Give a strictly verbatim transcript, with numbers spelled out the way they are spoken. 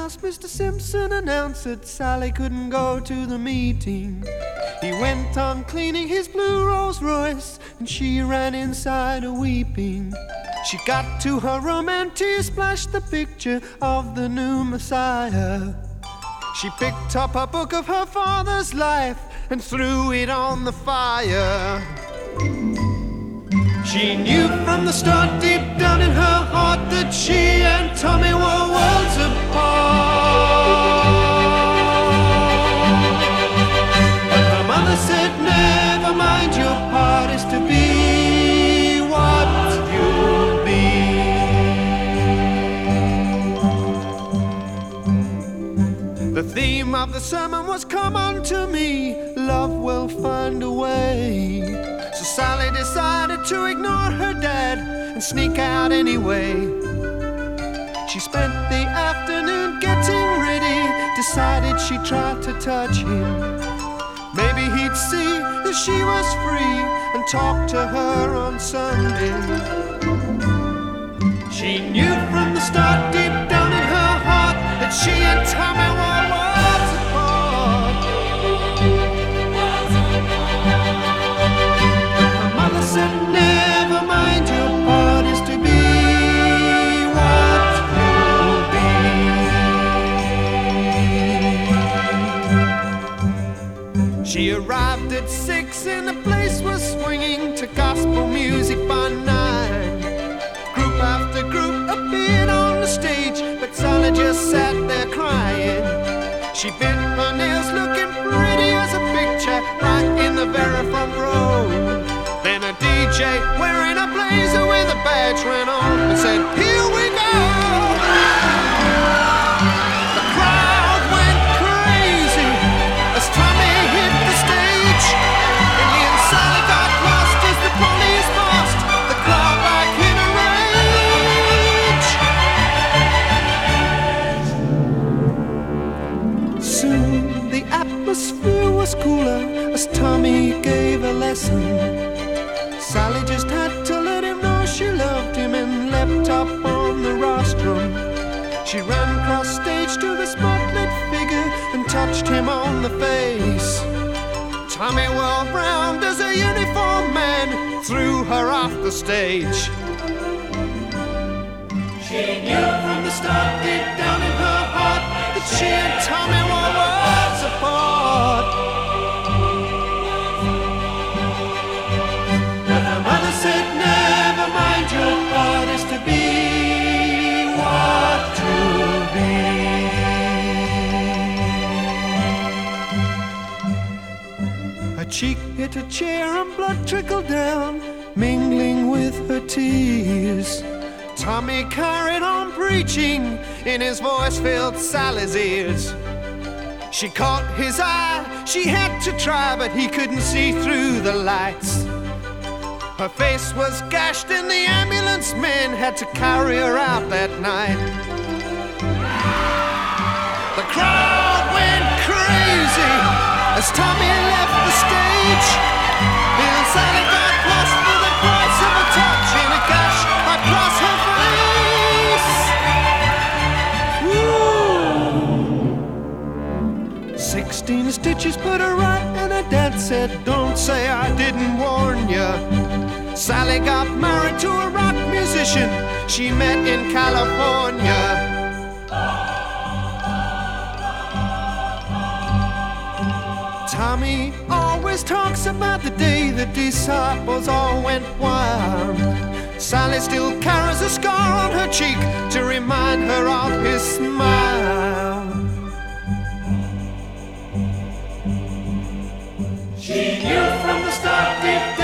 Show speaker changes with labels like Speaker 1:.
Speaker 1: house, Mister Simpson announced that Sally couldn't go to the meeting. He went on cleaning his blue Rolls Royce, and she ran inside a weeping. She got to her room and tears splashed the picture of the new Messiah. She picked up a book of her father's life and threw it on the fire. She knew from the start, deep down in her heart, that she and Tommy were worlds apart. But her mother said, never mind, your part is to be what you'll be. The theme of the sermon was, come unto me, love will find a way. So Sally decided to ignore her dad and sneak out anyway. She spent the afternoon getting ready, decided she'd try to touch him. Maybe he'd see that she was free and talk to her on Sunday. She knew from the start, deep down in her heart, that she and Tommy were worlds apart. Her mother said, never mind, your part is to be what you'll be. She arrived at six and the place was swinging to gospel music by nine. Group after group appeared on the stage, but Sally just sat there crying. She bit her nails looking pretty as a picture right in the very front row. Then a D J wearing a blazer with a badge went on and said, here we go. The crowd went crazy as Tommy hit the stage. Billy and Sally got lost as the police passed, the crowd back in a rage. Soon the atmosphere was cooler as Tommy gave a lesson. Sally just had to let him know she loved him and leapt up on the rostrum. She ran across stage to the spotlit figure and touched him on the face. Tommy whirled round as a uniformed man threw her off the stage. She knew from the start, deep down in her heart, that she and Tommy were worlds apart. But her mother said, never mind, your part is to be what you'll be. Her cheek hit a chair and blood trickled down, mingling with her tears. Tommy carried on preaching, in his voice filled Sally's ears. She caught his eye, she had to try, but he couldn't see through the lights. Her face was gashed and the ambulance men had to carry her out that night. The crowd went crazy as Tommy left the stage. Bill and Sally got lost for the price of a touch in a gash across her face. Woo. Sixteen stitches put her right, and her dad said, don't say I didn't warn ya. Sally got married to a rock musician she met in California. Tommy always talks about the day the disciples all went wild. Sally still carries a scar on her cheek to remind her of his smile. She knew from the start, deep